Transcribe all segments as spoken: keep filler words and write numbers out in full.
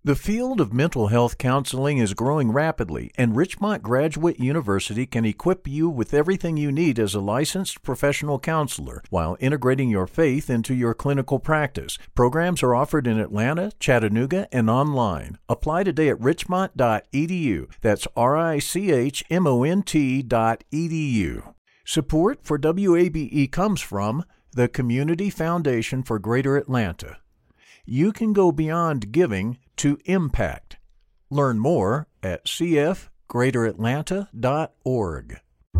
The field of mental health counseling is growing rapidly, and Richmont Graduate University can equip you with everything you need as a licensed professional counselor while integrating your faith into your clinical practice. Programs are offered in Atlanta, Chattanooga, and online. Apply today at richmont dot e d u. That's R I C H M O N T dot E D U. Support for W A B E comes from the Community Foundation for Greater Atlanta. You can go beyond giving to impact. Learn more at c f greater atlanta dot org.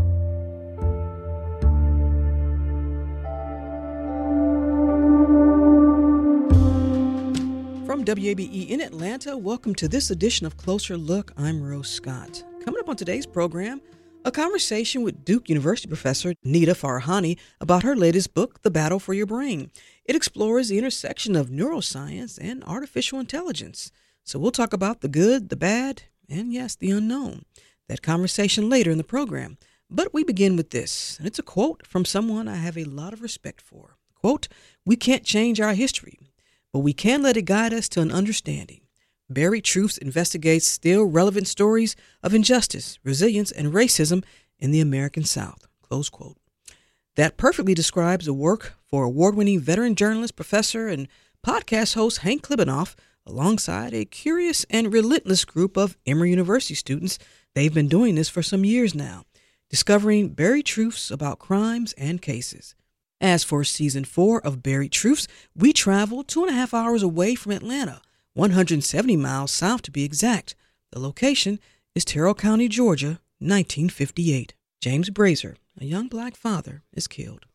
From W A B E in Atlanta, welcome to this edition of Closer Look. I'm Rose Scott. Coming up on today's program, a conversation with Duke University professor Nita Farahani about her latest book, The Battle for Your Brain. It explores the intersection of neuroscience and artificial intelligence. So we'll talk about the good, the bad, and yes, the unknown. That conversation later in the program. But we begin with this, and it's a quote from someone I have a lot of respect for. Quote, "We can't change our history, but we can let it guide us to an understanding. Buried Truths investigates still relevant stories of injustice, resilience, and racism in the American South." Close quote. That perfectly describes the work for award-winning veteran journalist, professor, and podcast host Hank Klibanoff, alongside a curious and relentless group of Emory University students. They've been doing this for some years now, discovering buried truths about crimes and cases. As for season four of Buried Truths, we travel two and a half hours away from Atlanta, one hundred seventy miles south to be exact. The location is Terrell County, Georgia, nineteen fifty-eight. James Brazier, a young black father, is killed.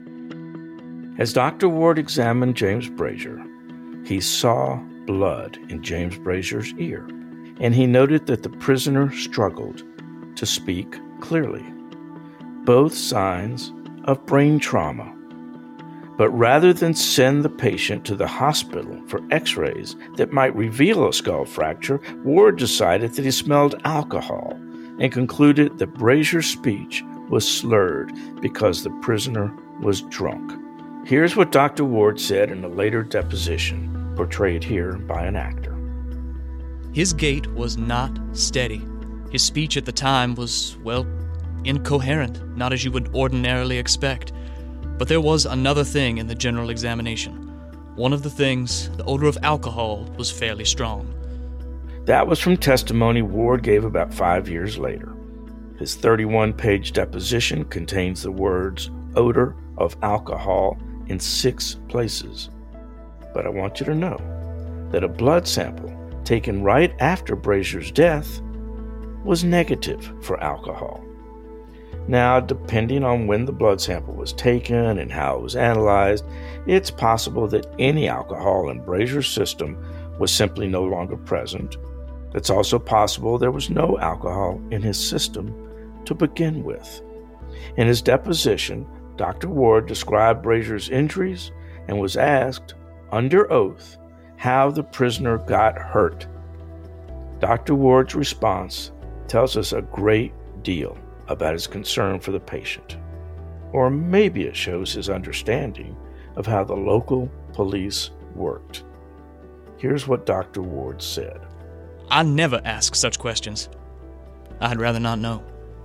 As Doctor Ward examined James Brazier, he saw blood in James Brazier's ear, and he noted that the prisoner struggled to speak clearly. Both signs of brain trauma. But rather than send the patient to the hospital for x-rays that might reveal a skull fracture, Ward decided that he smelled alcohol and concluded that Brazier's speech was slurred because the prisoner was drunk. Here's what Doctor Ward said in a later deposition, portrayed here by an actor. His gait was not steady. His speech at the time was, well, incoherent, not as you would ordinarily expect. But there was another thing in the general examination. One of the things, the odor of alcohol, was fairly strong. That was from testimony Ward gave about five years later. His thirty-one page deposition contains the words odor of alcohol in six places. But I want you to know that a blood sample taken right after Brazier's death was negative for alcohol. Now, depending on when the blood sample was taken and how it was analyzed, it's possible that any alcohol in Brazier's system was simply no longer present. It's also possible there was no alcohol in his system to begin with. In his deposition, Doctor Ward described Brazier's injuries and was asked, under oath, how the prisoner got hurt. Doctor Ward's response tells us a great deal about his concern for the patient. Or maybe it shows his understanding of how the local police worked. Here's what Doctor Ward said. I never ask such questions. I'd rather not know.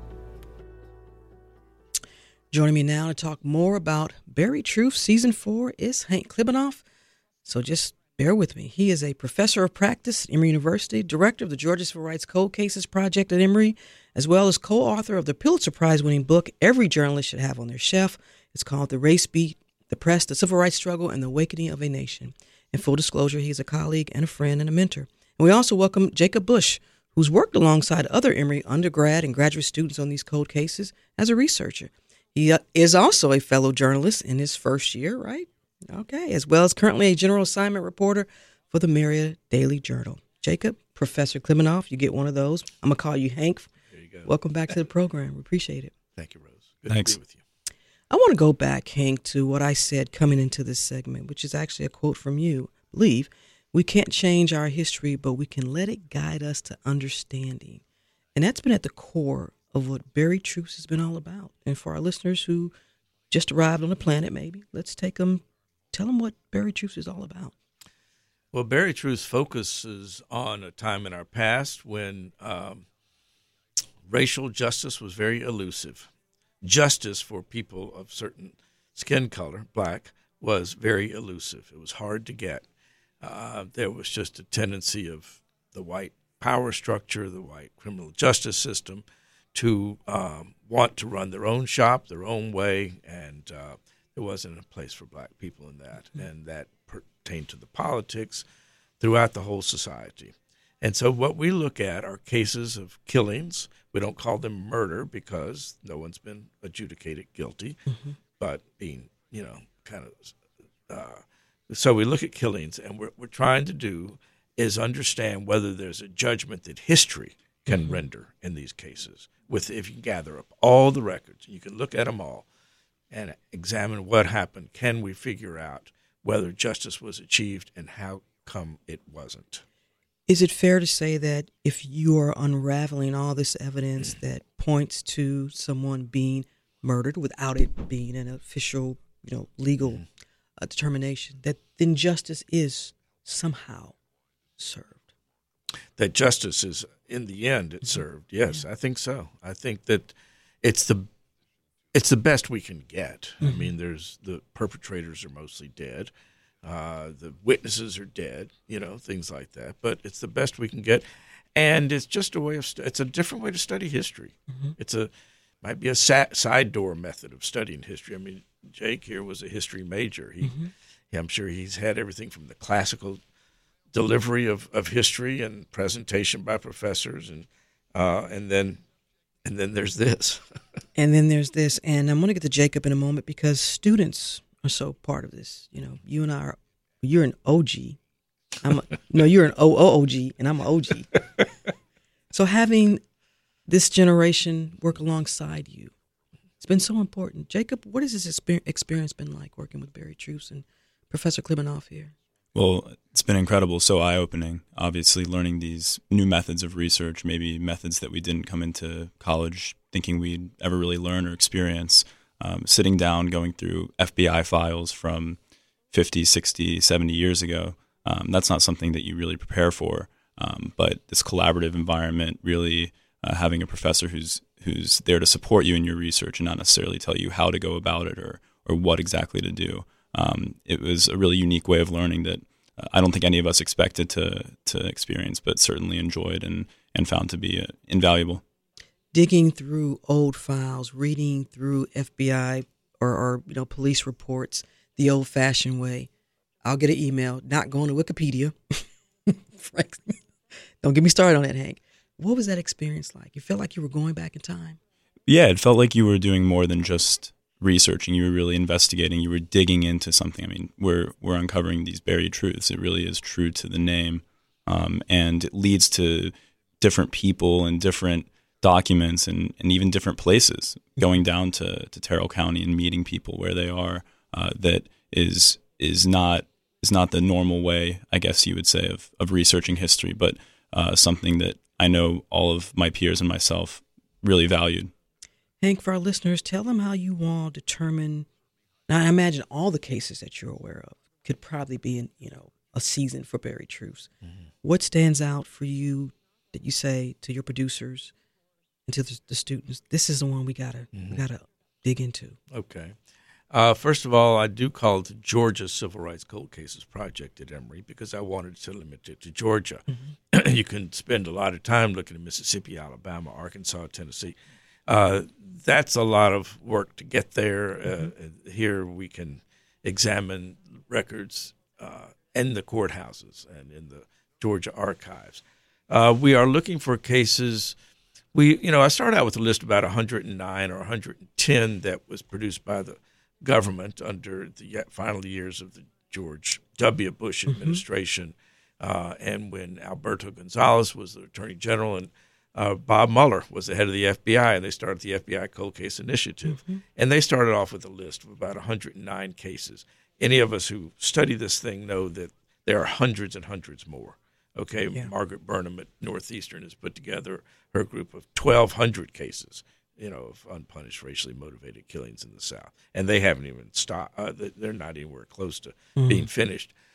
Joining me now to talk more about Buried Truth Season four is Hank Klibanoff. So just bear with me. He is a professor of practice at Emory University, director of the Georgia Civil Rights Cold Cases Project at Emory, as well as co-author of the Pulitzer Prize-winning book every journalist should have on their shelf. It's called The Race Beat, The Press, The Civil Rights Struggle, and the Awakening of a Nation. In full disclosure, he's a colleague and a friend and a mentor. And we also welcome Jacob Bush, who's worked alongside other Emory undergrad and graduate students on these cold cases as a researcher. He uh, is also a fellow journalist in his first year, right? Okay, as well as currently a general assignment reporter for the Marietta Daily Journal. Jacob, Professor Klibanoff, you get one of those. I'm going to call you Hank. There you go. Welcome back to the program. We appreciate it. Thank you, Rose. Good Thanks. to be with you. I want to go back, Hank, to what I said coming into this segment, which is actually a quote from you. I believe, we can't change our history, but we can let it guide us to understanding. And that's been at the core of what Buried Truths has been all about. And for our listeners who just arrived on the planet, maybe, let's take them, tell them what Buried Truths is all about. Well, Buried Truth focuses on a time in our past when um, racial justice was very elusive. Justice for people of certain skin color, black, was very elusive. It was hard to get. Uh, there was just a tendency of the white power structure, the white criminal justice system, to um, want to run their own shop, their own way, and uh, there wasn't a place for black people in that. Mm-hmm. And that pertained to the politics throughout the whole society. And so what we look at are cases of killings. We don't call them murder because no one's been adjudicated guilty, mm-hmm. but being, you know, kind of uh, – so we look at killings, and what we're trying to do is understand whether there's a judgment that history can mm-hmm. render in these cases. With if you gather up all the records, you can look at them all and examine what happened. Can we figure out whether justice was achieved and how come it wasn't? Is it fair to say that if you are unraveling all this evidence mm-hmm. that points to someone being murdered without it being an official, you know, legal mm-hmm. uh, determination, that then justice is somehow served? That justice is, in the end, it's served. Yes, yeah. I think so. I think that it's the it's the best we can get. Mm-hmm. I mean, there's the perpetrators are mostly dead. Uh, the witnesses are dead, you know, things like that. But it's the best we can get. And it's just a way of stu- – it's a different way to study history. Mm-hmm. It's a – might be a sa- side door method of studying history. I mean, Jake here was a history major. He, mm-hmm. yeah, I'm sure he's had everything from the classical – delivery of, of history and presentation by professors, and uh, and then and then there's this. and then there's this, and I'm going to get to Jacob in a moment because students are so part of this. You know, you and I are, you're an O G. I'm a, no, you're an O O O G, and I'm an O G. So having this generation work alongside you, it's been so important. Jacob, what has this experience been like working with Buried Truths and Professor Klibanoff here? Well, it's been incredible, so eye-opening, obviously learning these new methods of research, maybe methods that we didn't come into college thinking we'd ever really learn or experience. Um, sitting down, going through F B I files from fifty, sixty, seventy years ago, um, that's not something that you really prepare for. Um, but this collaborative environment, really uh, having a professor who's who's there to support you in your research and not necessarily tell you how to go about it or or what exactly to do. Um, it was a really unique way of learning that uh, I don't think any of us expected to to experience, but certainly enjoyed and, and found to be uh, invaluable. Digging through old files, reading through F B I or, or you know police reports the old-fashioned way. I'll get an email, not going to Wikipedia. Frank, don't get me started on that, Hank. What was that experience like? You felt like you were going back in time? Yeah, it felt like you were doing more than just researching. You were really investigating. You were digging into something. I mean, we're we're uncovering these buried truths. It really is true to the name, um, and it leads to different people and different documents and, and even different places. Going down to, to Terrell County and meeting people where they are. Uh, that is is not is not the normal way, I guess you would say, of of researching history, but uh, something that I know all of my peers and myself really valued. Hank, for our listeners, tell them how you all determine. Now, I imagine all the cases that you're aware of could probably be in, you know, a season for Buried Truths. Mm-hmm. What stands out for you that you say to your producers and to the, the students? This is the one we gotta mm-hmm. we gotta dig into. Okay. Uh, first of all, I do call it the Georgia Civil Rights Cold Cases Project at Emory because I wanted to limit it to Georgia. Mm-hmm. You can spend a lot of time looking at Mississippi, Alabama, Arkansas, Tennessee. Uh, that's a lot of work to get there. Mm-hmm. Uh, here we can examine records uh, in the courthouses and in the Georgia archives. Uh, we are looking for cases. We, you know, I started out with a list of about one hundred nine or one hundred ten that was produced by the government under the final years of the George W. Bush administration, mm-hmm. uh, and when Alberto Gonzales was the Attorney General and Uh, Bob Mueller was the head of the F B I, and they started the F B I Cold Case Initiative. Mm-hmm. And they started off with a list of about one hundred nine cases. Any of us who study this thing know that there are hundreds and hundreds more. Okay, yeah. Margaret Burnham at Northeastern has put together her group of twelve hundred cases, you know, of unpunished racially motivated killings in the South. And they haven't even stopped. Uh, they're not anywhere close to mm-hmm. being finished.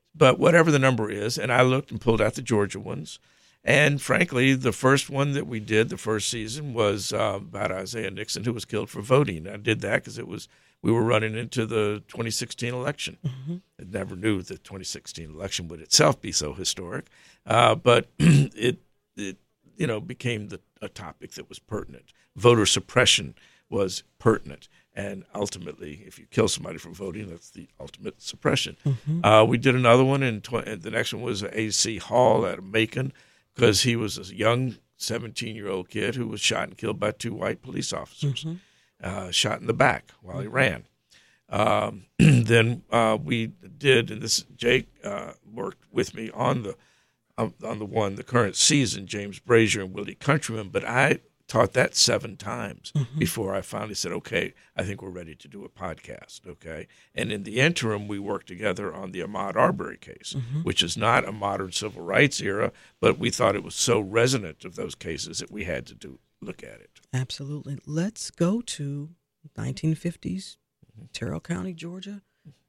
But whatever the number is, and I looked and pulled out the Georgia ones. And frankly, the first one that we did the first season was uh, about Isaiah Nixon, who was killed for voting. I did that because it was we were running into the twenty sixteen election. Mm-hmm. I never knew the twenty sixteen election would itself be so historic, uh, but it it you know became the, a topic that was pertinent. Voter suppression was pertinent, and ultimately, if you kill somebody for voting, that's the ultimate suppression. Mm-hmm. Uh, we did another one, and tw- the next one was A C Hall out of Macon, because he was a young seventeen-year-old kid who was shot and killed by two white police officers, mm-hmm. uh, shot in the back while he ran. Um, then uh, we did, and this Jake uh, worked with me on the um, on the one, the current season, James Brazier and Willie Countryman, but I taught that seven times mm-hmm. before I finally said, okay, I think we're ready to do a podcast, okay? And in the interim, we worked together on the Ahmaud Arbery case, mm-hmm. which is not a modern civil rights era, but we thought it was so resonant of those cases that we had to do look at it. Absolutely. Let's go to nineteen fifties, mm-hmm. Terrell County, Georgia.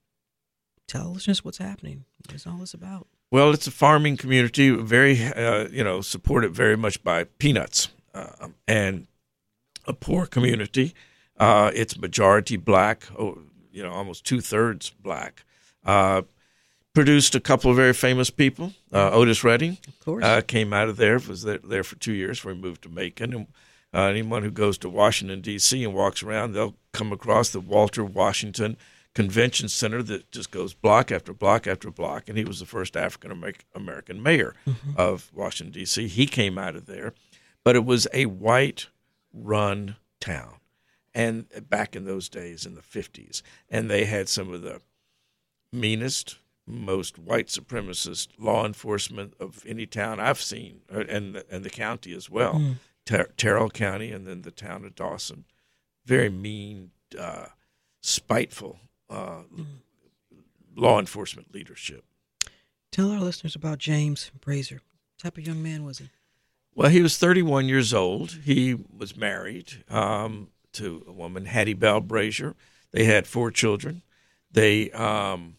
Tell listeners what's happening. What is all this about? Well, it's a farming community, very, uh, you know, supported very much by peanuts. Uh, and a poor community. Uh, it's majority black, oh, you know, almost two-thirds black. Uh, produced a couple of very famous people. Uh, Otis Redding of course. Uh, came out of there, was there, there for two years before he moved to Macon. And uh, anyone who goes to Washington, D C and walks around, they'll come across the Walter Washington Convention Center that just goes block after block after block. And he was the first African-American mayor mm-hmm. of Washington, D C He came out of there. But it was a white-run town, and back in those days in the fifties, and they had some of the meanest, most white supremacist law enforcement of any town I've seen, and and the county as well, mm. Ter- Terrell County, and then the town of Dawson. Very mean, uh, spiteful uh, mm. law enforcement leadership. Tell our listeners about James Brazier. What type of young man was he? Well, he was thirty-one years old. He was married um, to a woman, Hattie Bell Brazier. They had four children. They um,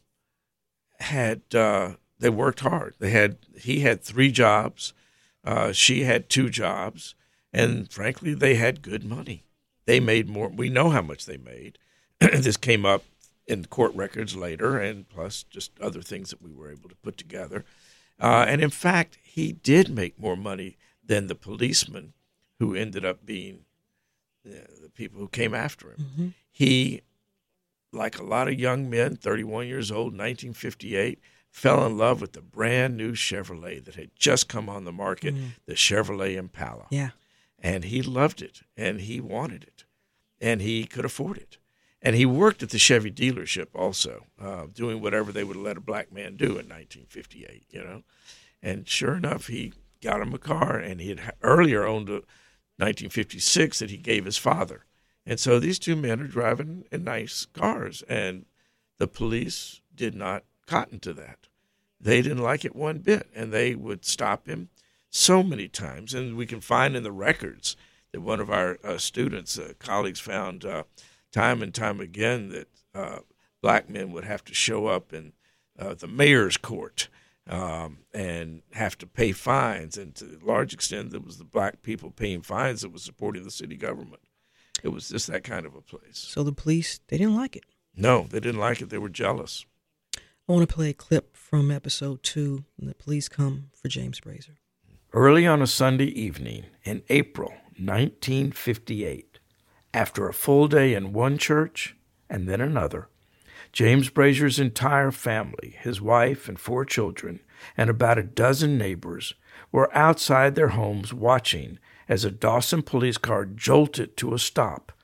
had uh, they worked hard. They had he had three jobs. Uh, she had two jobs, and frankly, they had good money. They made more. We know how much they made. This came up in court records later, and plus just other things that we were able to put together. Uh, and in fact, he did make more money than the policemen who ended up being you know, the people who came after him. Mm-hmm. He, like a lot of young men, thirty-one years old, nineteen fifty-eight, fell in love with the brand new Chevrolet that had just come on the market, mm-hmm. the Chevrolet Impala. Yeah. And he loved it, and he wanted it, and he could afford it. And he worked at the Chevy dealership also, uh, doing whatever they would let a black man do in nineteen fifty-eight, you know. And sure enough, he got him a car, and he had earlier owned a nineteen fifty-six that he gave his father. And so these two men are driving in nice cars, and the police did not cotton to that. They didn't like it one bit, and they would stop him so many times. And we can find in the records that one of our uh, students, uh, colleagues, found uh, time and time again that uh, black men would have to show up in uh, the mayor's court Um, and have to pay fines. And to a large extent, it was the black people paying fines that was supporting the city government. It was just that kind of a place. So the police, they didn't like it? No, they didn't like it. They were jealous. I want to play a clip from episode two, when the police come for James Brazier. Early on a Sunday evening in April nineteen fifty-eight, after a full day in one church and then another, James Brazier's entire family, his wife and four children, and about a dozen neighbors were outside their homes watching as a Dawson police car jolted to a stop.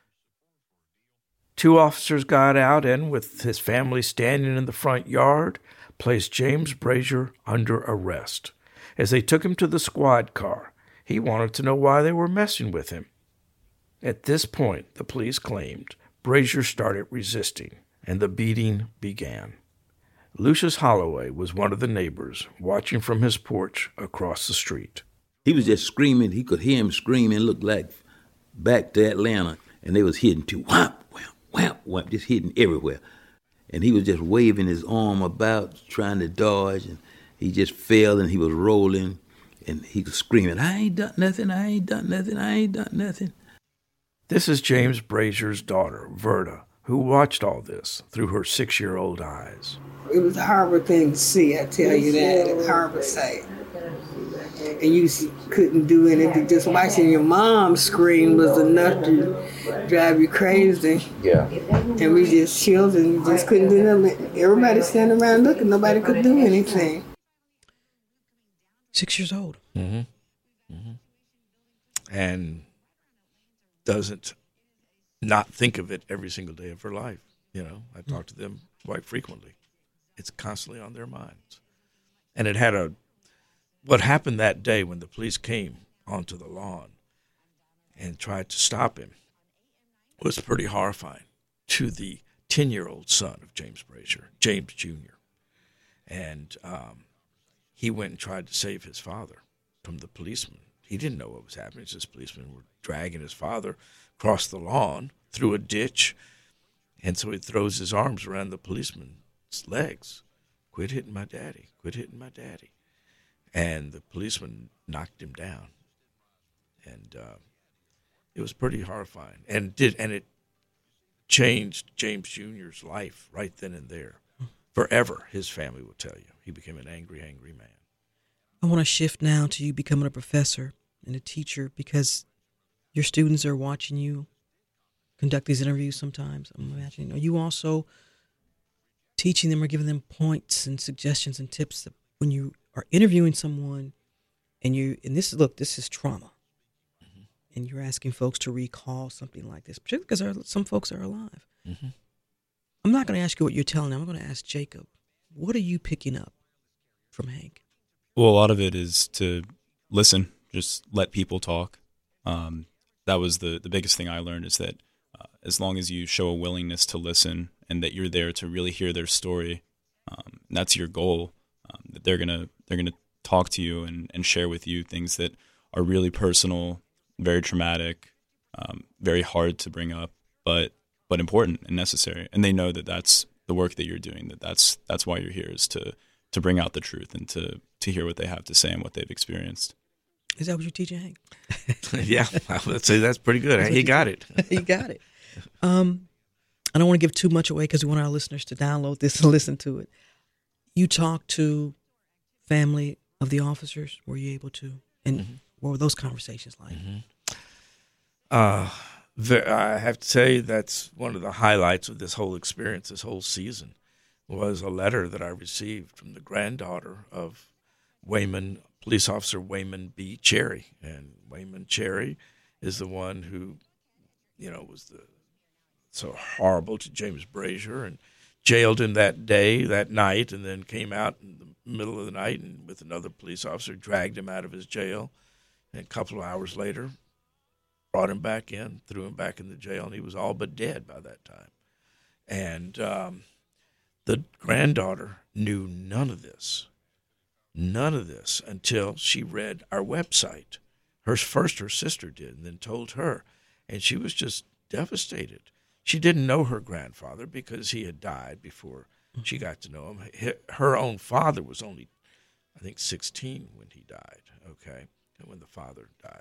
Two officers got out and, with his family standing in the front yard, placed James Brazier under arrest. As they took him to the squad car, he wanted to know why they were messing with him. At this point, the police claimed, Brazier started resisting, and the beating began. Lucius Holloway was one of the neighbors watching from his porch across the street. He was just screaming. He could hear him scream and look like back to Atlanta, and they was hitting too. Wham, wham, wham, wham, just hitting everywhere. and he was just waving his arm about, trying to dodge, and he just fell, and he was rolling, and he was screaming, "I ain't done nothing, I ain't done nothing, I ain't done nothing." This is James Brazier's daughter, Verda, who watched all this through her six-year-old eyes. It was a horrible thing to see, I tell you that. It was a horrible sight. And you couldn't do anything. Just watching your mom scream was enough to drive you crazy. Yeah. And we just chilled and just couldn't do nothing. Everybody standing around looking, nobody could do anything. Six years old. Mm-hmm. Mm-hmm. And doesn't not think of it every single day of her life. You know, I talk to them quite frequently. It's constantly on their minds. And it had a, what happened that day when the police came onto the lawn and tried to stop him was pretty horrifying to the ten-year-old son of James Brazier, James Junior And um, he went and tried to save his father from the policeman. He didn't know what was happening. It's just policemen were dragging his father across the lawn through a ditch. And so he throws his arms around the policeman's legs. "Quit hitting my daddy. Quit hitting my daddy." And the policeman knocked him down. And uh, it was pretty horrifying. And did and it changed James Junior's life right then and there. Forever, his family will tell you. He became an angry, angry man. I want to shift now to you becoming a professor and a teacher, because your students are watching you conduct these interviews sometimes, I'm imagining. Are you also teaching them or giving them points and suggestions and tips that when you are interviewing someone and you, and this is, look, this is trauma, mm-hmm. and you're asking folks to recall something like this, particularly because there are, some folks are alive. Mm-hmm. I'm not going to ask you what you're telling them. I'm going to ask Jacob, what are you picking up from Hank? Well, a lot of it is to listen, just let people talk. Um, that was the, the biggest thing I learned, is that uh, as long as you show a willingness to listen and that you're there to really hear their story, um, that's your goal, um, that they're gonna they're gonna talk to you and, and share with you things that are really personal, very traumatic, um, very hard to bring up, but but important and necessary. And they know that that's the work that you're doing, that that's that's why you're here, is to to bring out the truth and to to hear what they have to say and what they've experienced. Is that what you're teaching Hank? Yeah, I would say that's pretty good. He got it. He got it. Um, I don't want to give too much away because we want our listeners to download this and listen to it. You talked to family of the officers. Were you able to? And mm-hmm. what were those conversations like? Mm-hmm. Uh, the, I have to say that's one of the highlights of this whole experience, this whole season, was a letter that I received from the granddaughter of Wayman, police officer Wayman B. Cherry. And Wayman Cherry is the one who, you know, was the so horrible to James Brazier and jailed him that day, that night, and then came out in the middle of the night and with another police officer dragged him out of his jail. And a couple of hours later, brought him back in, threw him back in the jail, and he was all but dead by that time. And um, the granddaughter knew none of this, none of this until she read our website. Her first, her sister did, and then told her, and she was just devastated. She didn't know her grandfather because he had died before she got to know him. Her own father was only, I think, sixteen when he died, okay, and when the father died.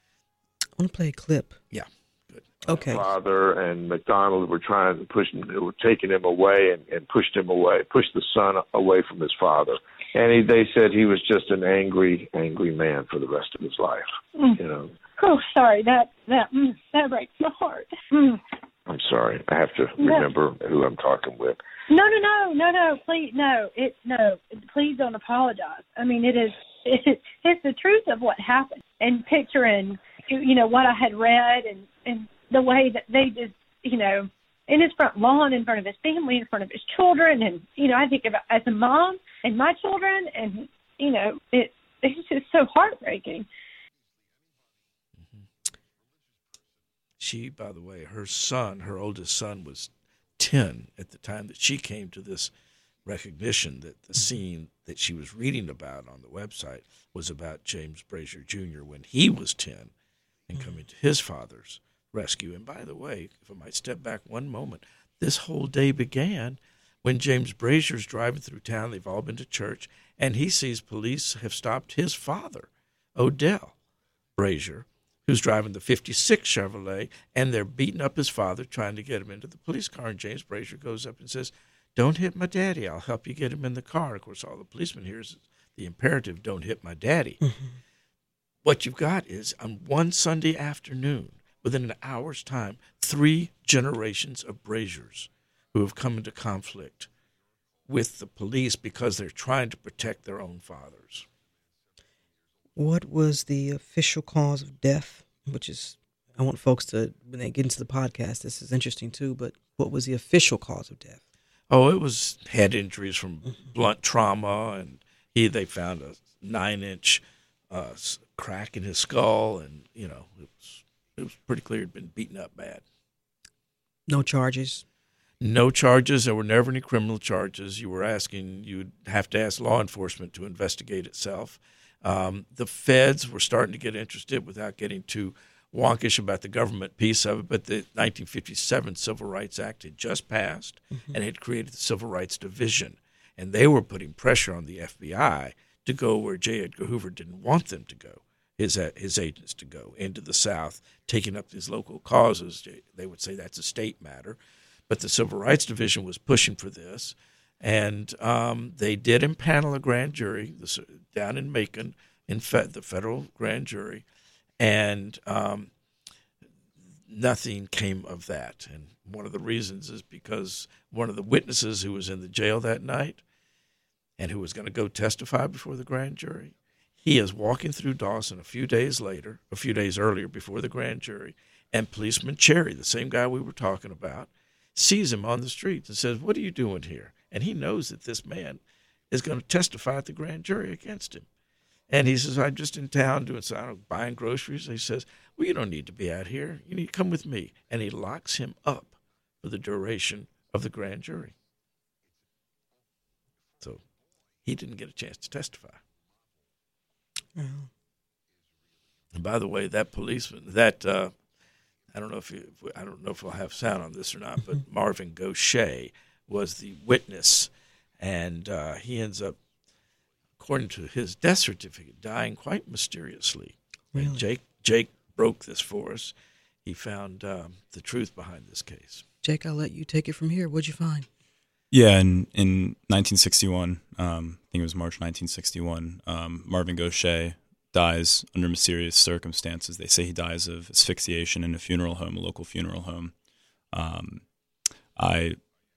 I want to play a clip. Yeah, good. Okay. Father and McDonald were trying to push him, they were taking him away and, and pushed him away, pushed the son away from his father. And he, they said he was just an angry, angry man for the rest of his life, mm. you know. Oh, sorry, that that mm, that breaks my heart. Mm. I'm sorry. I have to remember no. who I'm talking with. No, no, no, no, no. Please, no. It no. Please don't apologize. I mean, it is. It, it's the truth of what happened, and picturing, you know, what I had read, and and the way that they just, you know, in his front lawn, in front of his family, in front of his children, and you know, I think about as a mom and my children, and you know, it it's just so heartbreaking. She, by the way, her son, her oldest son, was ten at the time that she came to this recognition that the scene that she was reading about on the website was about James Brazier Junior when he was ten and coming to his father's rescue. And by the way, if I might step back one moment, this whole day began when James Brazier's driving through town. They've all been to church, and he sees police have stopped his father, Odell Brazier, who's driving the fifty-six Chevrolet, and they're beating up his father, trying to get him into the police car. And James Brazier goes up and says, "Don't hit my daddy. I'll help you get him in the car." Of course, all the policemen hear is the imperative, "Don't hit my daddy." Mm-hmm. What you've got is, on one Sunday afternoon, within an hour's time, three generations of Braziers who have come into conflict with the police because they're trying to protect their own fathers. What was the official cause of death? Which is, I want folks to, when they get into the podcast, this is interesting too, but what was the official cause of death? Oh, it was head injuries from mm-hmm. blunt trauma, and he they found a nine-inch uh, crack in his skull, and, you know, it was, it was pretty clear he'd been beaten up bad. No charges? No charges. There were never any criminal charges. You were asking, you'd have to ask law enforcement to investigate itself. Um, the feds were starting to get interested without getting too wonkish about the government piece of it, but the nineteen fifty-seven Civil Rights Act had just passed, mm-hmm. and had created the Civil Rights Division, and they were putting pressure on the F B I to go where J. Edgar Hoover didn't want them to go, his his agents to go, into the South, taking up these local causes. They would say that's a state matter, but the Civil Rights Division was pushing for this. And um, they did impanel a grand jury this, down in Macon, in fe- the federal grand jury, and um, nothing came of that. And one of the reasons is because one of the witnesses who was in the jail that night and who was going to go testify before the grand jury, he is walking through Dawson a few days later, a few days earlier before the grand jury, and policeman Cherry, the same guy we were talking about, sees him on the street and says, "What are you doing here?" And he knows that this man is going to testify at the grand jury against him. And he says, "I'm just in town doing so, I don't know, buying groceries." And he says, "Well, you don't need to be out here. You need to come with me." And he locks him up for the duration of the grand jury. So he didn't get a chance to testify. Mm-hmm. And by the way, that policeman, that uh, I don't know if you, I don't know if we'll have sound on this or not, but Marvin Gaucher was the witness, and uh, he ends up, according to his death certificate, dying quite mysteriously. Really? And Jake Jake broke this for us. He found um, the truth behind this case. Jake, I'll let you take it from here. What'd you find? Yeah, in, in nineteen sixty-one, um, I think it was March nineteen sixty-one, um, Marvin Gaucher dies under mysterious circumstances. They say he dies of asphyxiation in a funeral home, a local funeral home. Um, I...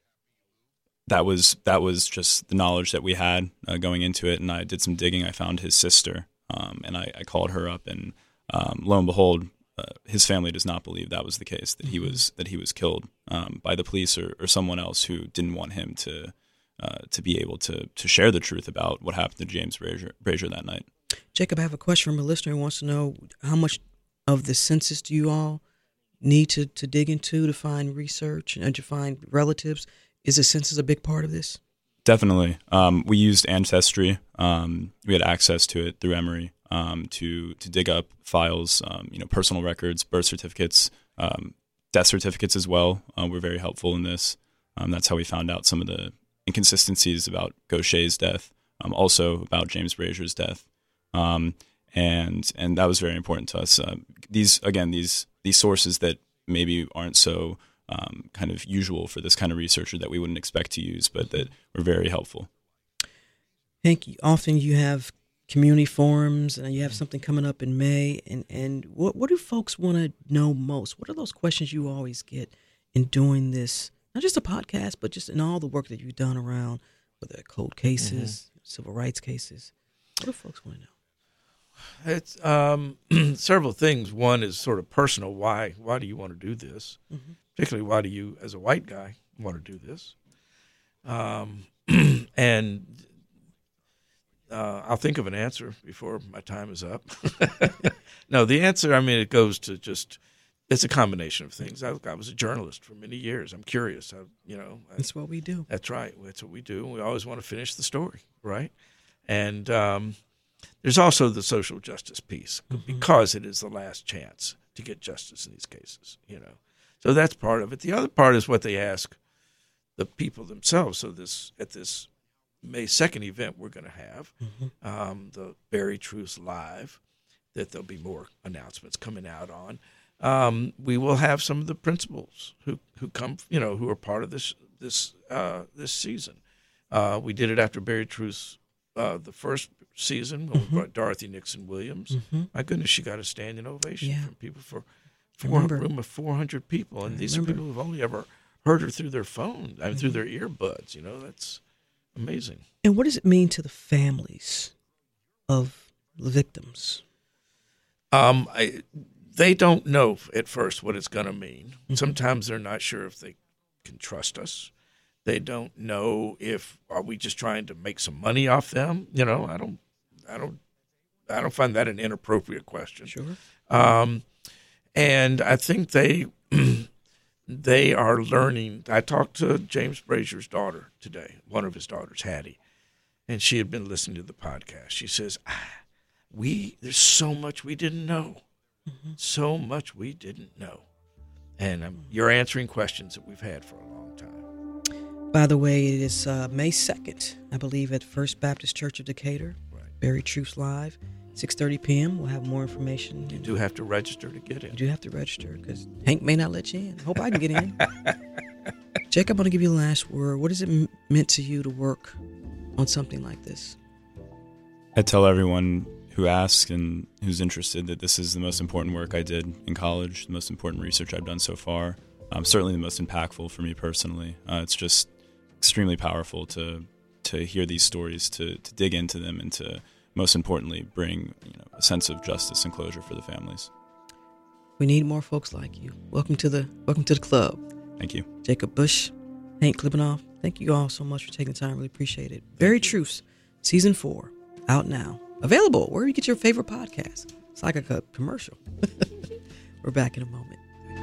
That was that was just the knowledge that we had uh, going into it, and I did some digging. I found his sister, um, and I, I called her up, and um, lo and behold, uh, his family does not believe that was the case, that he was that he was killed um, by the police or, or someone else who didn't want him to uh, to be able to to share the truth about what happened to James Brazier, Brazier that night. Jacob, I have a question from a listener who wants to know how much of the census do you all need to, to dig into to find research and to find relatives? Is the census a big part of this? Definitely. Um, we used Ancestry. Um, we had access to it through Emory um, to to dig up files, um, you know, personal records, birth certificates, um, death certificates as well. Uh, were very helpful in this. Um, that's how we found out some of the inconsistencies about Gaucher's death, um, also about James Brazier's death, um, and and that was very important to us. Uh, these again, these these sources that maybe aren't so Um, kind of usual for this kind of researcher that we wouldn't expect to use, but that were very helpful. Hank, often you have community forums and you have something coming up in May. And, and what, what do folks want to know most? What are those questions you always get in doing this, not just a podcast, but just in all the work that you've done around, whether cold cases, mm-hmm. civil rights cases? What do folks want to know? It's um, several things. One is sort of personal. Why? Why do you want to do this? Mm-hmm. Particularly, why do you, as a white guy, want to do this? Um, and uh, I'll think of an answer before my time is up. No, the answer, I mean, it goes to just, it's a combination of things. I, I was a journalist for many years. I'm curious. I, you know, I, that's what we do. That's right. That's what we do. We always want to finish the story, right? And um, there's also the social justice piece, mm-hmm. because it is the last chance to get justice in these cases, you know. So that's part of it. The other part is what they ask the people themselves. So this at this May second event we're going to have, mm-hmm. um, the Barry Truth Live, that there'll be more announcements coming out on. Um, we will have some of the principals who, who come, you know, who are part of this this uh, this season. Uh, we did it after Barry Truth's uh, the first season when mm-hmm. we brought Dorothy Nixon Williams. Mm-hmm. My goodness, she got a standing ovation yeah. from people for four, a room of four hundred people, and I these remember. are people who've only ever heard her through their phone, I mean, mm-hmm. through their earbuds. You know, that's amazing. And what does it mean to the families of the victims? Um, I, they don't know at first what it's going to mean. Mm-hmm. Sometimes they're not sure if they can trust us. They don't know if are we just trying to make some money off them. You know, I don't, I don't, I don't find that an inappropriate question. Sure. Um, and I think they they are learning. I talked to James Brazier's daughter today, one of his daughters, Hattie, and she had been listening to the podcast. She says, ah, "We there's so much we didn't know, mm-hmm. so much we didn't know," and um, you're answering questions that we've had for a long time. By the way, it is uh, May second, I believe, at First Baptist Church of Decatur. Right. Barry Truth Live, six thirty p.m. We'll have more information. You do have to register to get in. You do have to register because Hank may not let you in. I hope I can get in. Jacob, I'm going to give you the last word. What has it m- meant to you to work on something like this? I tell everyone who asks and who's interested that this is the most important work I did in college, the most important research I've done so far. Um, certainly the most impactful for me personally. Uh, it's just extremely powerful to to hear these stories, to to dig into them, and to most importantly bring you know a sense of justice and closure for the families. We need more folks like you. Welcome to the welcome to the club. Thank you, Jacob Bush, Hank Klibanoff. Thank you all so much for taking the time. Really appreciate it. Barry Truth, season four, out now, available wherever you get your favorite podcast. It's like a commercial. We're back in a moment.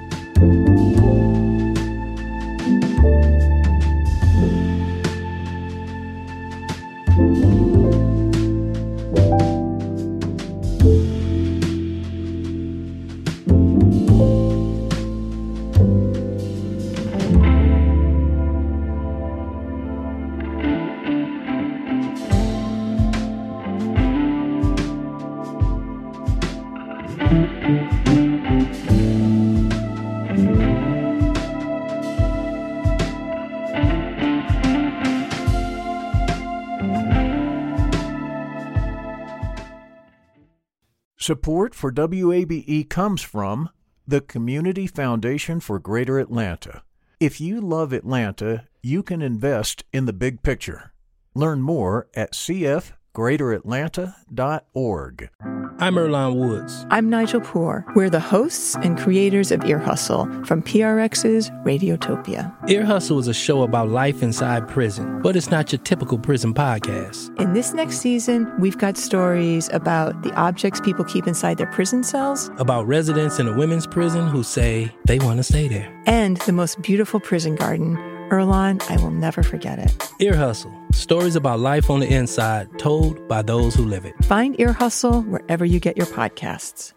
Support for W A B E comes from the Community Foundation for Greater Atlanta. If you love Atlanta, you can invest in the big picture. Learn more at c f greater atlanta dot org. I'm Earlonne Woods. I'm Nigel Poor. We're the hosts and creators of Ear Hustle from P R X's Radiotopia. Ear Hustle is a show about life inside prison, but it's not your typical prison podcast. In this next season, we've got stories about the objects people keep inside their prison cells, about residents in a women's prison who say they want to stay there, and the most beautiful prison garden. Earlonne, I will never forget it. Ear Hustle. Stories about life on the inside, told by those who live it. Find Ear Hustle wherever you get your podcasts.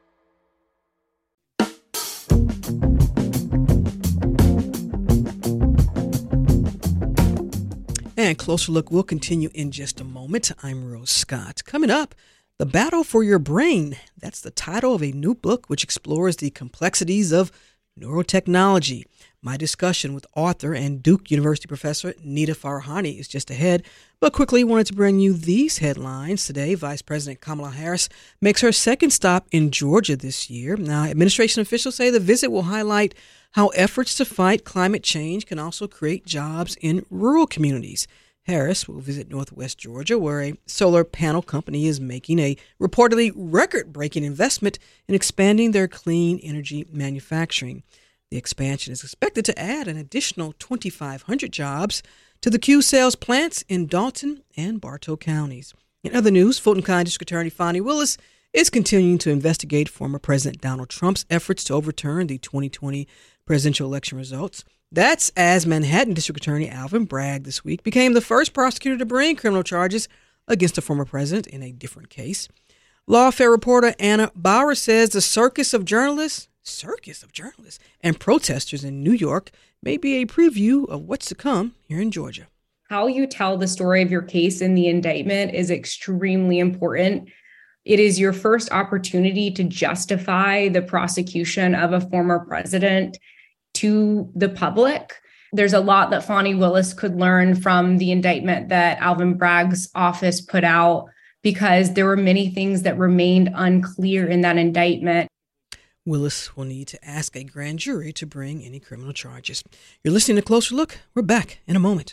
And Closer Look will continue in just a moment. I'm Rose Scott. Coming up, The Battle for Your Brain. That's the title of a new book which explores the complexities of neurotechnology. My discussion with author and Duke University professor Nita Farahany is just ahead, but quickly wanted to bring you these headlines. Today, Vice President Kamala Harris makes her second stop in Georgia this year. Now, administration officials say the visit will highlight how efforts to fight climate change can also create jobs in rural communities. Harris will visit Northwest Georgia, where a solar panel company is making a reportedly record-breaking investment in expanding their clean energy manufacturing. The expansion is expected to add an additional twenty-five hundred jobs to the Q-Cells plants in Dalton and Bartow counties. In other news, Fulton County District Attorney Fani Willis is continuing to investigate former President Donald Trump's efforts to overturn the twenty twenty presidential election results. That's as Manhattan District Attorney Alvin Bragg this week became the first prosecutor to bring criminal charges against a former president in a different case. Lawfare reporter Anna Bauer says the circus of journalists circus of journalists and protesters in New York may be a preview of what's to come here in Georgia. How you tell the story of your case in the indictment is extremely important. It is your first opportunity to justify the prosecution of a former president to the public. There's a lot that Fani Willis could learn from the indictment that Alvin Bragg's office put out, because there were many things that remained unclear in that indictment. Willis will need to ask a grand jury to bring any criminal charges. You're listening to Closer Look. We're back in a moment.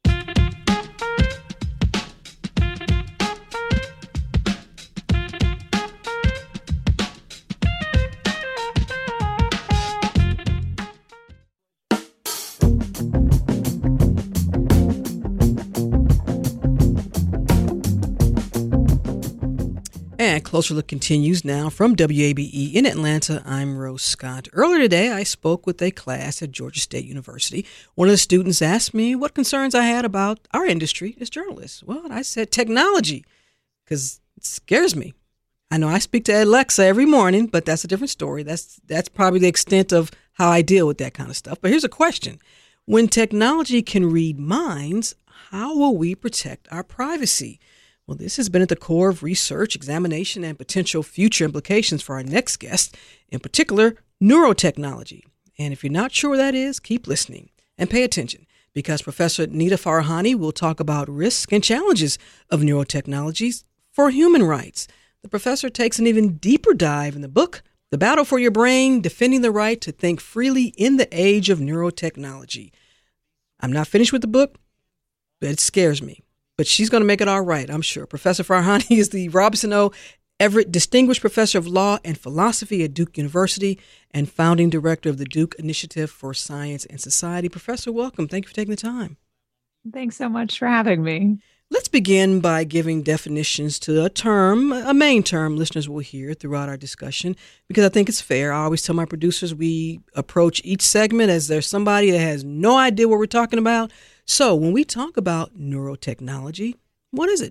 And Closer Look continues now from W A B E in Atlanta. I'm Rose Scott. Earlier today, I spoke with a class at Georgia State University. One of the students asked me what concerns I had about our industry as journalists. Well, I said technology, because it scares me. I know I speak to Alexa every morning, but that's a different story. That's that's probably the extent of how I deal with that kind of stuff. But here's a question. When technology can read minds, how will we protect our privacy? Well, this has been at the core of research, examination, and potential future implications for our next guest, in particular, neurotechnology. And if you're not sure what that is, keep listening and pay attention, because Professor Nita Farahany will talk about risks and challenges of neurotechnologies for human rights. The professor takes an even deeper dive in the book, The Battle for Your Brain, Defending the Right to Think Freely in the Age of Neurotechnology. I'm not finished with the book, but it scares me. But she's going to make it all right, I'm sure. Professor Farahany is the Robinson O. Everett Distinguished Professor of Law and Philosophy at Duke University and founding director of the Duke Initiative for Science and Society. Professor, welcome. Thank you for taking the time. Thanks so much for having me. Let's begin by giving definitions to a term, a main term listeners will hear throughout our discussion, because I think it's fair. I always tell my producers we approach each segment as there's somebody that has no idea what we're talking about. So when we talk about neurotechnology, what is it?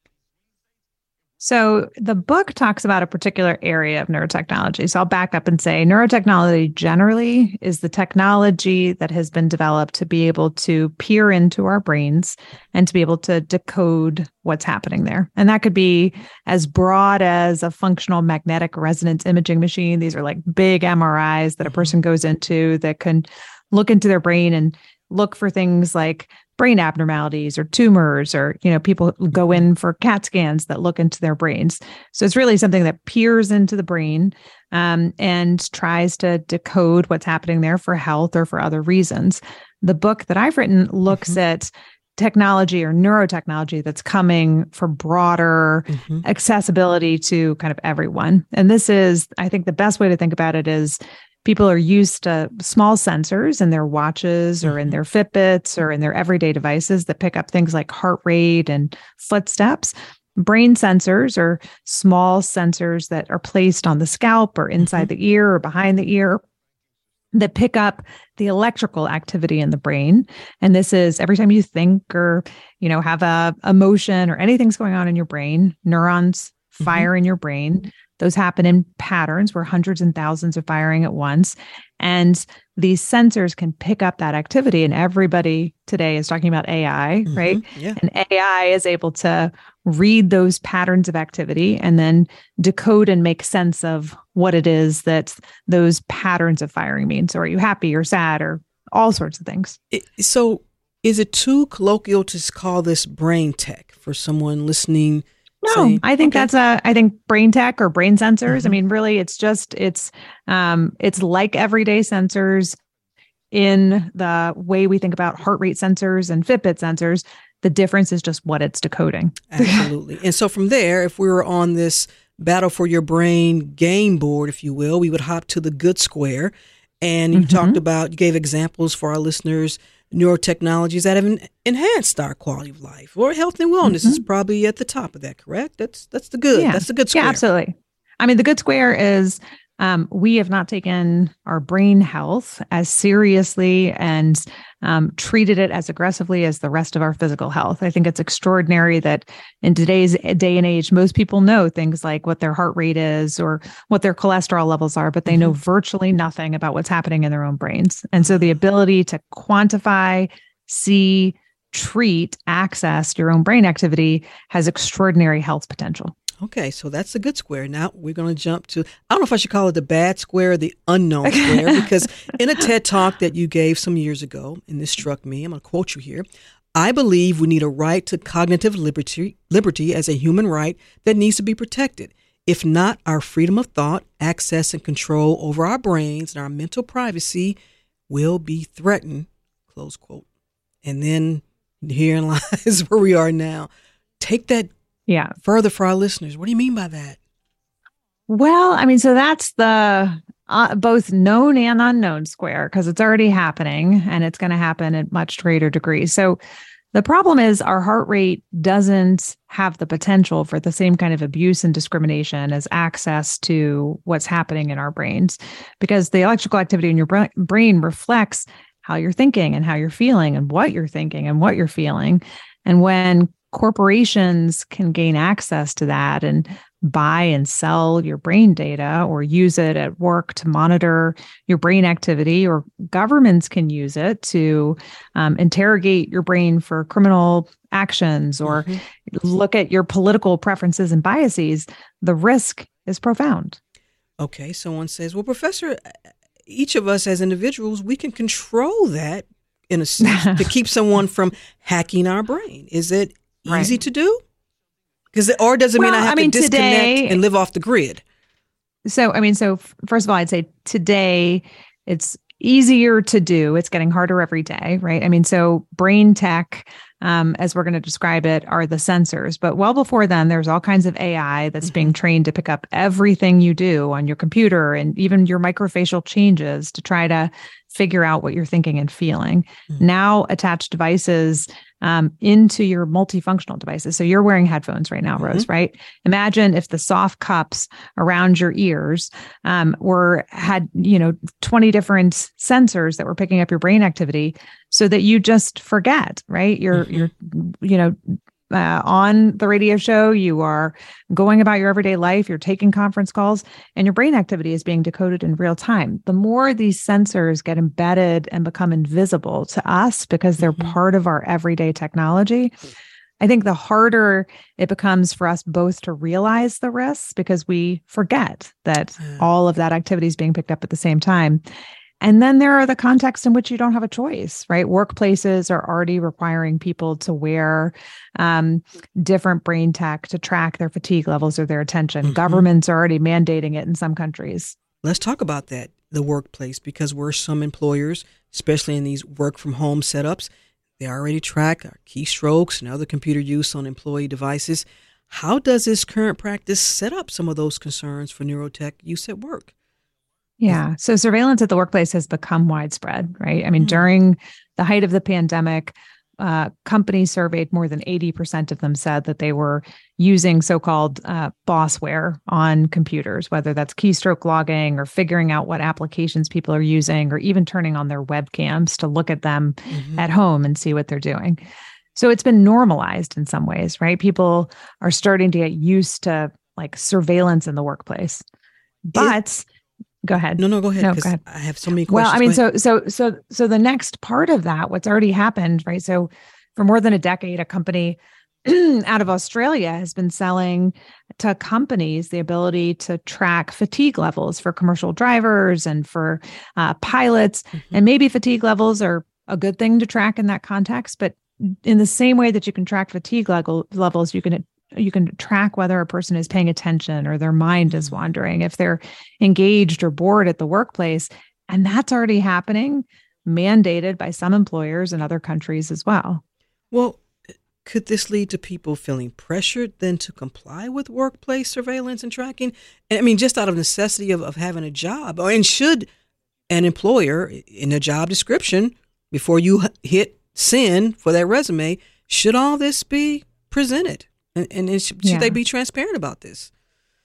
So the book talks about a particular area of neurotechnology. So I'll back up and say neurotechnology generally is the technology that has been developed to be able to peer into our brains and to be able to decode what's happening there. And that could be as broad as a functional magnetic resonance imaging machine. These are like big M R Is that a person goes into that can look into their brain and look for things like brain abnormalities or tumors, or, you know, people go in for CAT scans that look into their brains. So it's really something that peers into the brain um, and tries to decode what's happening there for health or for other reasons. The book that I've written looks mm-hmm. at technology or neurotechnology that's coming for broader mm-hmm. accessibility to kind of everyone. And this is, I think the best way to think about it is people are used to small sensors in their watches or in their Fitbits or in their everyday devices that pick up things like heart rate and footsteps. Brain sensors are small sensors that are placed on the scalp or inside mm-hmm. the ear or behind the ear that pick up the electrical activity in the brain. And this is every time you think or, you know, have a emotion or anything's going on in your brain, neurons fire mm-hmm. in your brain. Those happen in patterns where hundreds and thousands are firing at once. And these sensors can pick up that activity. And everybody today is talking about A I, mm-hmm. right? Yeah. And A I is able to read those patterns of activity and then decode and make sense of what it is that those patterns of firing mean. So are you happy or sad or all sorts of things? It, so is it too colloquial to call this brain tech for someone listening? No, saying, I think okay. that's a, I think brain tech or brain sensors. Mm-hmm. I mean, really, it's just, it's, um, it's like everyday sensors in the way we think about heart rate sensors and Fitbit sensors. The difference is just what it's decoding. Absolutely. And so from there, if we were on this battle for your brain game board, if you will, we would hop to the good square. And you mm-hmm. talked about, you gave examples for our listeners, neurotechnologies that have enhanced our quality of life, or health and wellness mm-hmm. is probably at the top of that, correct? That's that's the good. Yeah. That's the good square. Yeah, absolutely. I mean, the good square is um, we have not taken our brain health as seriously and um, treated it as aggressively as the rest of our physical health. I think it's extraordinary that in today's day and age, most people know things like what their heart rate is or what their cholesterol levels are, but they mm-hmm. know virtually nothing about what's happening in their own brains. And so the ability to quantify, see, treat, access your own brain activity has extraordinary health potential. Okay, so that's the good square. Now we're going to jump to, I don't know if I should call it the bad square or the unknown square, because in a TED Talk that you gave some years ago, and this struck me, I'm going to quote you here, I believe we need a right to cognitive liberty, liberty as a human right that needs to be protected. If not, our freedom of thought, access, and control over our brains and our mental privacy will be threatened, close quote. And then herein lies where we are now. Take that Yeah. further for our listeners. What do you mean by that? Well, I mean, so that's the uh, both known and unknown square, because it's already happening and it's going to happen at much greater degrees. So the problem is our heart rate doesn't have the potential for the same kind of abuse and discrimination as access to what's happening in our brains, because the electrical activity in your bra- brain reflects how you're thinking and how you're feeling and what you're thinking and what you're feeling. And when corporations can gain access to that and buy and sell your brain data or use it at work to monitor your brain activity, or governments can use it to um, interrogate your brain for criminal actions or mm-hmm. look at your political preferences and biases, the risk is profound. Okay, someone says, well, Professor, each of us as individuals, we can control that in a sense to keep someone from hacking our brain. Is it easy right. to do? Because or does it well, mean I have I mean, to disconnect today, and live off the grid? So, I mean, so first of all, I'd say today it's easier to do. It's getting harder every day, right? I mean, so brain tech, um, as we're going to describe it, are the sensors. But well before then, there's all kinds of A I that's mm-hmm. being trained to pick up everything you do on your computer and even your microfacial changes to try to figure out what you're thinking and feeling. Mm-hmm. Now attach devices um, into your multifunctional devices. So you're wearing headphones right now, mm-hmm. Rose, right? Imagine if the soft cups around your ears um, were had, you know, twenty different sensors that were picking up your brain activity so that you just forget, right? You're, mm-hmm. you're, you know, Uh, on the radio show, you are going about your everyday life, you're taking conference calls, and your brain activity is being decoded in real time. The more these sensors get embedded and become invisible to us because they're mm-hmm. part of our everyday technology, I think the harder it becomes for us both to realize the risks because we forget that mm. all of that activity is being picked up at the same time. And then there are the contexts in which you don't have a choice, right? Workplaces are already requiring people to wear um, different brain tech to track their fatigue levels or their attention. Mm-hmm. Governments are already mandating it in some countries. Let's talk about that, the workplace, because we're some employers, especially in these work from home setups, they already track our keystrokes and other computer use on employee devices. How does this current practice set up some of those concerns for neurotech use at work? Yeah. So surveillance at the workplace has become widespread, right? I mean, mm-hmm. during the height of the pandemic, uh, companies surveyed, more than eighty percent of them said that they were using so-called uh, bossware on computers, whether that's keystroke logging or figuring out what applications people are using, or even turning on their webcams to look at them mm-hmm. at home and see what they're doing. So it's been normalized in some ways, right? People are starting to get used to like surveillance in the workplace. But it- Go ahead. No, no, go ahead. No, go ahead. I have so many questions. Well, I mean, so, so, so, so the next part of that, what's already happened, right? So for more than a decade, a company out of Australia has been selling to companies the ability to track fatigue levels for commercial drivers and for uh, pilots. Mm-hmm. And maybe fatigue levels are a good thing to track in that context, but in the same way that you can track fatigue level, levels, you can You can track whether a person is paying attention or their mind is wandering, if they're engaged or bored at the workplace. And that's already happening, mandated by some employers in other countries as well. Well, could this lead to people feeling pressured then to comply with workplace surveillance and tracking? I mean, just out of necessity of, of having a job. And should an employer in a job description, before you hit send for that resume, should all this be presented? And, and should yeah. they be transparent about this?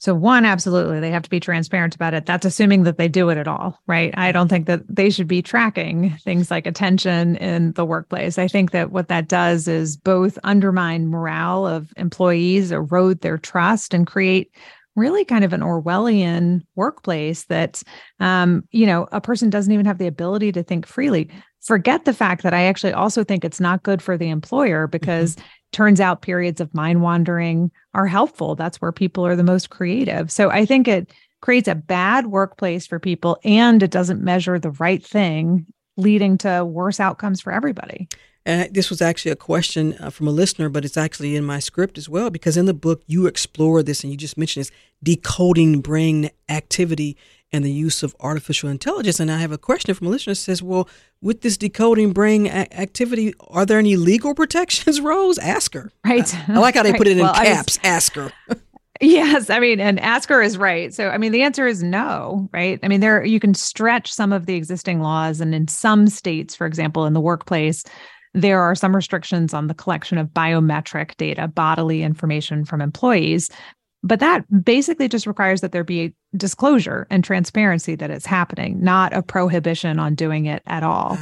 So one, absolutely, they have to be transparent about it. That's assuming that they do it at all, right? I don't think that they should be tracking things like attention in the workplace. I think that what that does is both undermine morale of employees, erode their trust, and create really kind of an Orwellian workplace that, um, you know, a person doesn't even have the ability to think freely. Forget the fact that I actually also think it's not good for the employer because mm-hmm. turns out periods of mind wandering are helpful. That's where people are the most creative. So I think it creates a bad workplace for people, and it doesn't measure the right thing, leading to worse outcomes for everybody. And this was actually a question uh, from a listener, but it's actually in my script as well, because in the book you explore this, and you just mentioned this, decoding brain activity and the use of artificial intelligence. And I have a question from a listener that says, well, with this decoding brain a- activity, are there any legal protections, Rose? Ask her. Right. I, I like how they right. put it in well, caps. I mean, ask her. Yes. I mean, and ask her is right. So, I mean, the answer is no, right? I mean, there you can stretch some of the existing laws. And in some states, for example, in the workplace, there are some restrictions on the collection of biometric data, bodily information from employees. But that basically just requires that there be disclosure and transparency that it's happening, not a prohibition on doing it at all.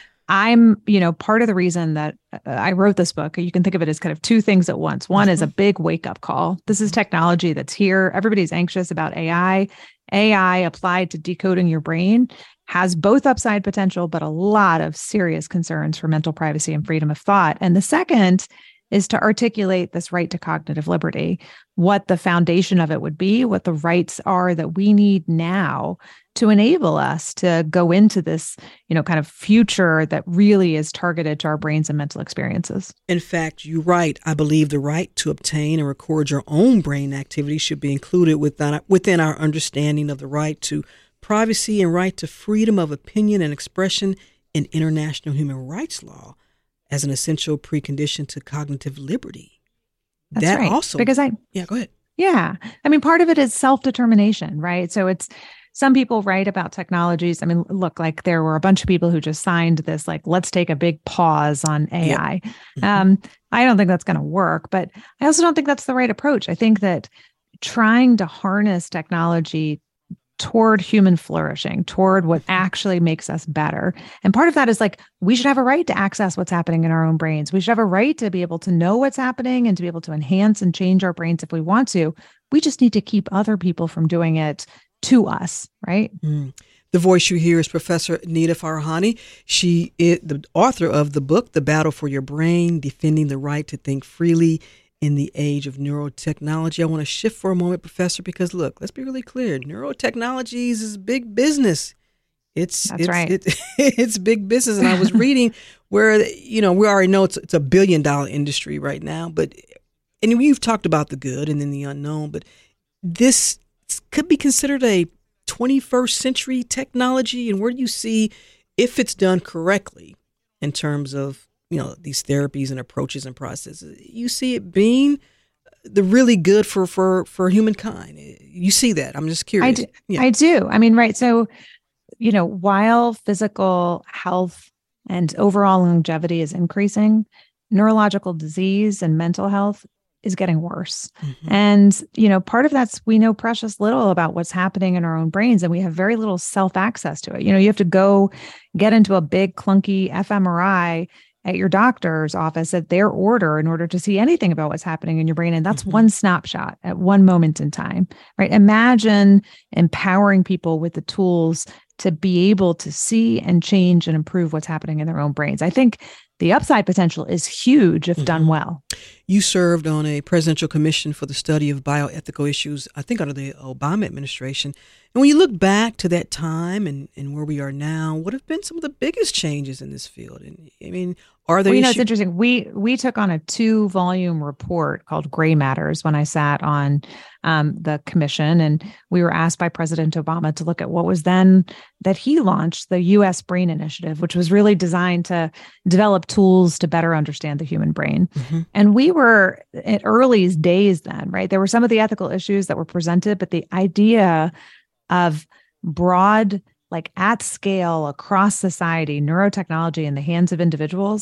I'm, you know, part of the reason that I wrote this book, you can think of it as kind of two things at once. One is a big wake-up call. This is technology that's here. Everybody's anxious about A I. A I applied to decoding your brain has both upside potential, but a lot of serious concerns for mental privacy and freedom of thought. And the second is to articulate this right to cognitive liberty, what the foundation of it would be, what the rights are that we need now to enable us to go into this, you know, kind of future that really is targeted to our brains and mental experiences. In fact, you're right. I believe the right to obtain and record your own brain activity should be included within, within our understanding of the right to privacy and right to freedom of opinion and expression in international human rights law as an essential precondition to cognitive liberty. That's that right. also, because I, yeah, go ahead. Yeah. I mean, part of it is self-determination, right? So it's, some people write about technologies. I mean, look, like there were a bunch of people who just signed this, like, let's take a big pause on A I. Yep. Mm-hmm. Um, I don't think that's going to work, but I also don't think that's the right approach. I think that trying to harness technology toward human flourishing, toward what actually makes us better. And part of that is like, we should have a right to access what's happening in our own brains. We should have a right to be able to know what's happening and to be able to enhance and change our brains if we want to. We just need to keep other people from doing it to us, right? Mm. The voice you hear is Professor Nita Farahany. She is the author of the book, The Battle for Your Brain, Defending the Right to Think Freely in the Age of Neurotechnology. I want to shift for a moment, Professor, because look, let's be really clear. Neurotechnologies is big business. It's That's it's, right. It, it's big business. And I was reading where, you know, we already know it's, it's a billion dollar industry right now, but, and you've talked about the good and then the unknown, but this could be considered a twenty-first century technology. And where do you see, if it's done correctly in terms of, you know, these therapies and approaches and processes, you see it being the really good for, for, for humankind? You see that? I'm just curious. I do. Yeah. I do. I mean, right. So, you know, while physical health and overall longevity is increasing, neurological disease and mental health is getting worse. Mm-hmm. And, you know, part of that's, we know precious little about what's happening in our own brains, and we have very little self-access to it. You know, you have to go get into a big clunky fMRI at your doctor's office at their order in order to see anything about what's happening in your brain. And that's mm-hmm. one snapshot at one moment in time, right? Imagine empowering people with the tools to be able to see and change and improve what's happening in their own brains. I think the upside potential is huge if mm-hmm. done well. You served on a presidential commission for the study of bioethical issues, I think under the Obama administration. And when you look back to that time and, and where we are now, what have been some of the biggest changes in this field? And I mean, are there well, you know, issues? It's interesting. We we took on a two volume report called Gray Matters when I sat on um, the commission, and we were asked by President Obama to look at what was then that he launched the U S Brain Initiative, which was really designed to develop tools to better understand the human brain. Mm-hmm. And we were at early days then, right? There were some of the ethical issues that were presented, but the idea of broad, like at scale across society, neurotechnology in the hands of individuals,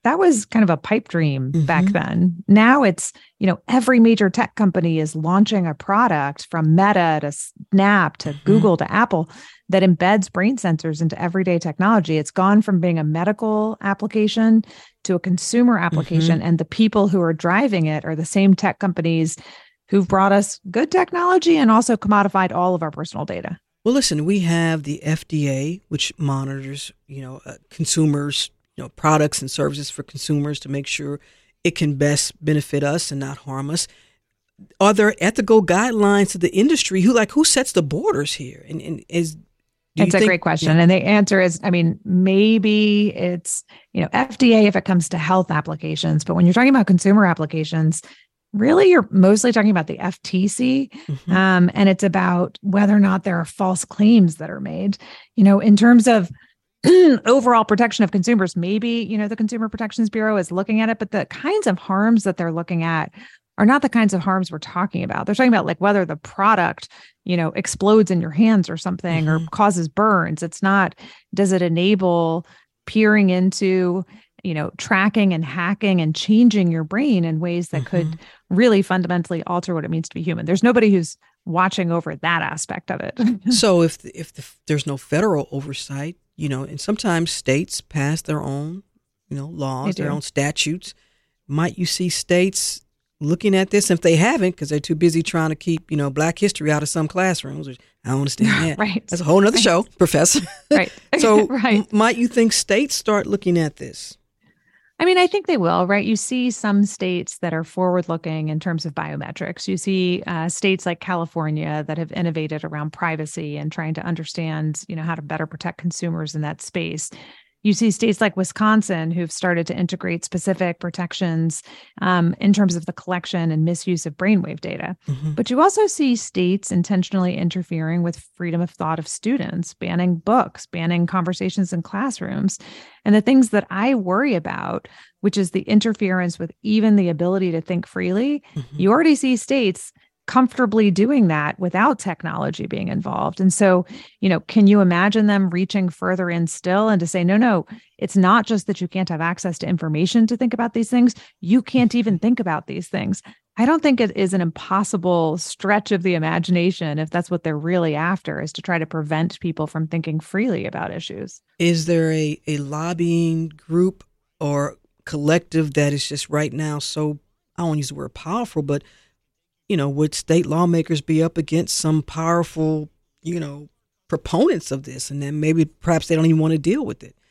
that was kind of a pipe dream Mm-hmm. back then. Now it's, you know, every major tech company is launching a product from Meta to Snap to Mm-hmm. Google to Apple that embeds brain sensors into everyday technology. It's gone from being a medical application to a consumer application. Mm-hmm. And the people who are driving it are the same tech companies who've brought us good technology and also commodified all of our personal data. Well, listen, we have the F D A, which monitors, you know, uh, consumers, you know, products and services for consumers to make sure it can best benefit us and not harm us. Are there ethical guidelines to the industry? Who like who sets the borders here? And, and is It's a think, great question. Yeah. And the answer is, I mean, maybe it's, you know, F D A if it comes to health applications, but when you're talking about consumer applications, really you're mostly talking about the F T C. Mm-hmm. Um, and it's about whether or not there are false claims that are made, you know, in terms of overall protection of consumers. Maybe, you know, the Consumer Protections Bureau is looking at it, but the kinds of harms that they're looking at are not the kinds of harms we're talking about. They're talking about like whether the product, you know, explodes in your hands or something, mm-hmm. or causes burns. It's not, does it enable peering into, you know, tracking and hacking and changing your brain in ways that mm-hmm. could really fundamentally alter what it means to be human. There's nobody who's watching over that aspect of it. So if the, if the, there's no federal oversight, you know, and sometimes states pass their own, you know, laws, their own statutes. Might you see states looking at this? If they haven't, because they're too busy trying to keep, you know, Black history out of some classrooms, which I don't understand that. Right. That's a whole nother right. show, Professor. Right. So right. M- might you think states start looking at this? I mean, I think they will, right? You see some states that are forward-looking in terms of biometrics. You see uh, states like California that have innovated around privacy and trying to understand, you know, how to better protect consumers in that space. You see states like Wisconsin who've started to integrate specific protections um, in terms of the collection and misuse of brainwave data. Mm-hmm. But you also see states intentionally interfering with freedom of thought of students, banning books, banning conversations in classrooms. And the things that I worry about, which is the interference with even the ability to think freely, mm-hmm. you already see states comfortably doing that without technology being involved. And so, you know, can you imagine them reaching further in still and to say, no, no, it's not just that you can't have access to information to think about these things. You can't even think about these things. I don't think it is an impossible stretch of the imagination if that's what they're really after, is to try to prevent people from thinking freely about issues. Is there a, a lobbying group or collective that is just right now so, I don't use the word powerful, but you know, would state lawmakers be up against some powerful, you know, proponents of this? And then maybe perhaps they don't even want to deal with it.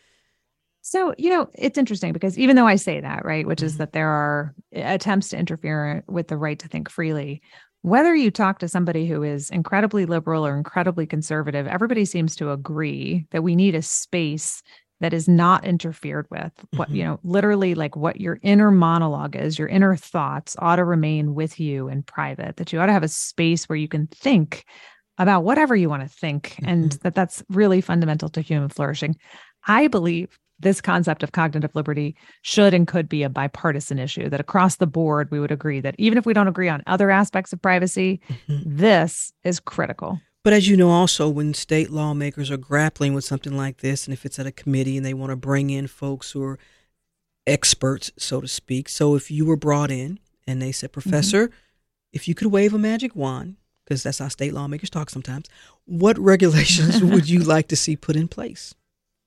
So, you know, it's interesting because even though I say that, right, which mm-hmm. is that there are attempts to interfere with the right to think freely, whether you talk to somebody who is incredibly liberal or incredibly conservative, everybody seems to agree that we need a space that is not interfered with. What, mm-hmm. you know, literally like what your inner monologue is, your inner thoughts ought to remain with you in private, that you ought to have a space where you can think about whatever you want to think, mm-hmm. and that that's really fundamental to human flourishing. I believe this concept of cognitive liberty should and could be a bipartisan issue, that across the board, we would agree that even if we don't agree on other aspects of privacy, mm-hmm. this is critical. But as you know, also when state lawmakers are grappling with something like this, and if it's at a committee and they want to bring in folks who are experts, so to speak. So if you were brought in and they said, Professor, mm-hmm. if you could wave a magic wand, because that's how state lawmakers talk sometimes, what regulations would you like to see put in place?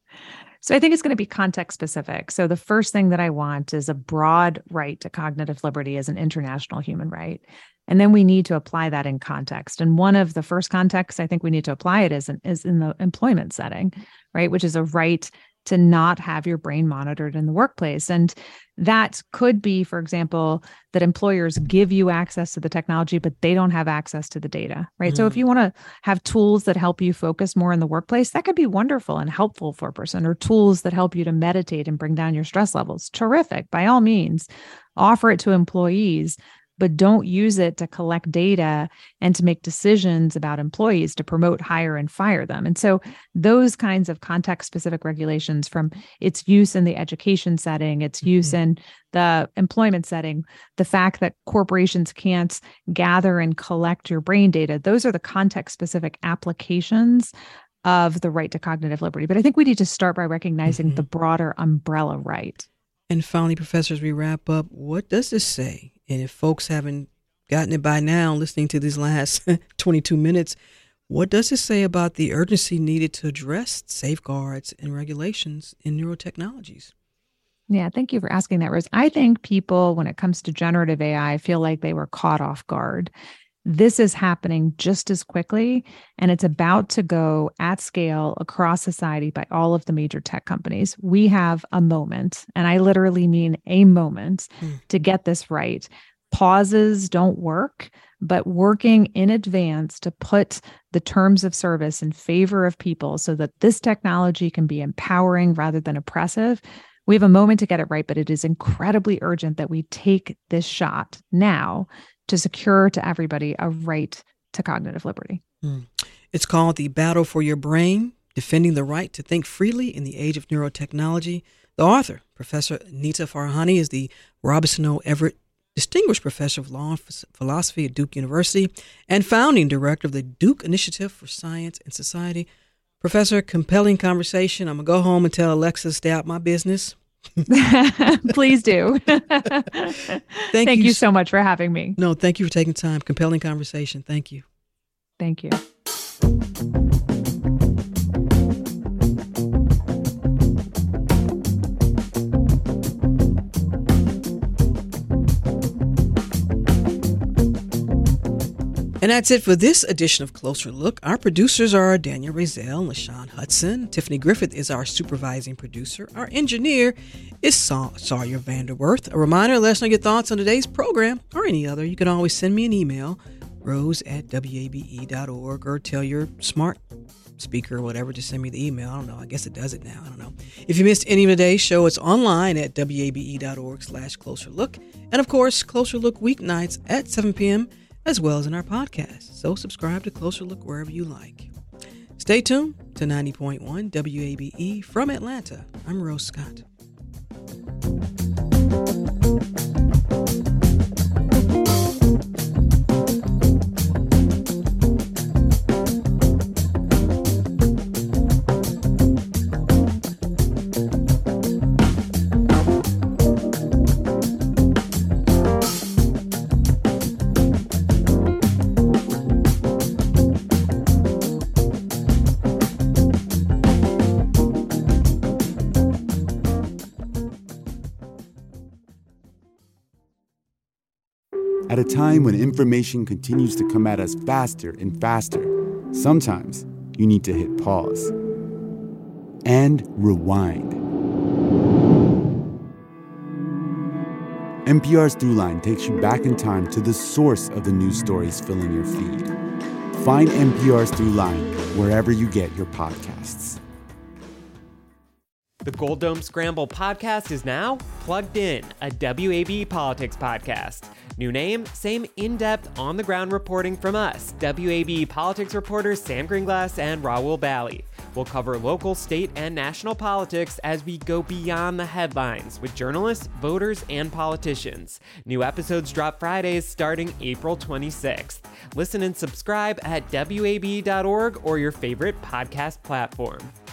So I think it's going to be context specific. So the first thing that I want is a broad right to cognitive liberty as an international human right. And then we need to apply that in context. And one of the first contexts I think we need to apply it is in, is in the employment setting, right? Which is a right to not have your brain monitored in the workplace. And that could be, for example, that employers give you access to the technology, but they don't have access to the data, right? Mm. So if you want to have tools that help you focus more in the workplace, that could be wonderful and helpful for a person, or tools that help you to meditate and bring down your stress levels. Terrific. By all means, offer it to employees, but don't use it to collect data and to make decisions about employees to promote, hire, and fire them. And so those kinds of context-specific regulations, from its use in the education setting, its mm-hmm. use in the employment setting, the fact that corporations can't gather and collect your brain data, those are the context-specific applications of the right to cognitive liberty. But I think we need to start by recognizing mm-hmm. the broader umbrella right. And finally, Professor, as we wrap up, what does this say? And if folks haven't gotten it by now, listening to these last twenty-two minutes, what does it say about the urgency needed to address safeguards and regulations in neurotechnologies? Yeah, thank you for asking that, Rose. I think people, when it comes to generative A I, feel like they were caught off guard. This is happening just as quickly, and it's about to go at scale across society by all of the major tech companies. We have a moment, and I literally mean a moment, mm. to get this right. Pauses don't work, but working in advance to put the terms of service in favor of people so that this technology can be empowering rather than oppressive. We have a moment to get it right, but it is incredibly urgent that we take this shot now to secure to everybody a right to cognitive liberty. Mm. It's called The Battle for Your Brain, Defending the Right to Think Freely in the Age of Neurotechnology. The author, Professor Nita Farahany, is the Robinson O. Everett Distinguished Professor of Law and Philosophy at Duke University and founding director of the Duke Initiative for Science and Society. Professor, compelling conversation. I'm going to go home and tell Alexa to stay out my business. Please do. thank thank you, you so much for having me. No, thank you for taking time. Compelling conversation. Thank you. Thank you. And that's it for this edition of Closer Look. Our producers are Daniel Razel and LaShawn Hudson. Tiffany Griffith is our supervising producer. Our engineer is Sa- Sawyer Vanderworth. A reminder, let us know your thoughts on today's program or any other. You can always send me an email, rose at w a b e dot org, or tell your smart speaker or whatever to send me the email. I don't know. I guess it does it now. I don't know. If you missed any of today's show, it's online at w a b e dot org slash closer look. And of course, Closer Look weeknights at seven p.m. as well as in our podcast. So subscribe to Closer Look wherever you like. Stay tuned to ninety point one W A B E from Atlanta. I'm Rose Scott. At a time when information continues to come at us faster and faster, sometimes you need to hit pause and rewind. N P R's Throughline takes you back in time to the source of the news stories filling your feed. Find N P R's Throughline wherever you get your podcasts. The Gold Dome Scramble podcast is now Plugged In, a W A B Politics podcast. New name, same in-depth, on-the-ground reporting from us, W A B Politics reporters Sam Greenglass and Raul Bally. We'll cover local, state, and national politics as we go beyond the headlines with journalists, voters, and politicians. New episodes drop Fridays starting April twenty-sixth. Listen and subscribe at w a b dot org or your favorite podcast platform.